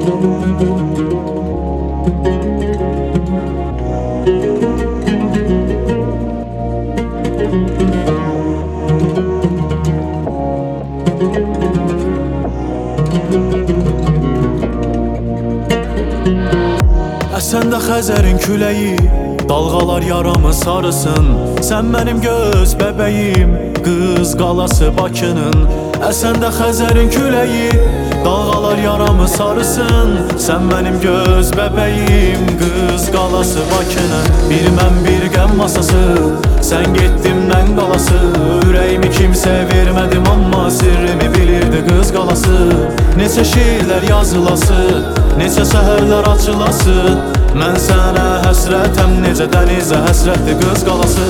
Əsəndə Xəzərin küləyi, dalğalar yaramı sarısın. Sən mənim göz bəbəyim, qız qalası Bakının. Əsəndə Xəzərin küləyi, dalğalar yaramı sarısın. Sən mənim göz bəbəyim, qız qalası Bakının. Bir mən bir qəm masası, sən getdin mən qalası. Ürəyimi kimsəyə vermədim amma sirrimi bilirdi qız qalası. Neçə şeirlər yazılası, neçə səhərlər açılası. Mən sənə həsrətəm, necə dənizə həsrətli qız qalası.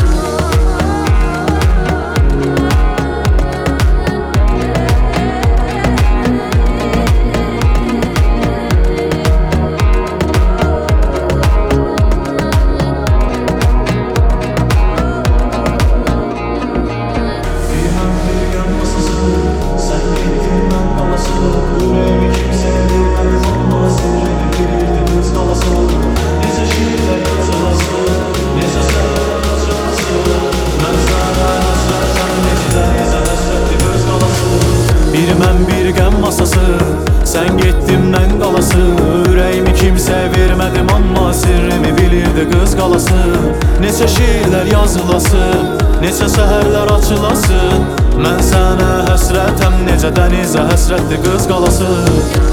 Bir mən bir qəm masası, sən getdin mən qalası. Ürəyimi kimsəyə vermədim amma sirrimi bilirdi qız qalası. Neçə şeirlər yazılası, neçə səhərlər açılası. Mən sənə həsrətəm, necə dənizə həsrətli qız qalası.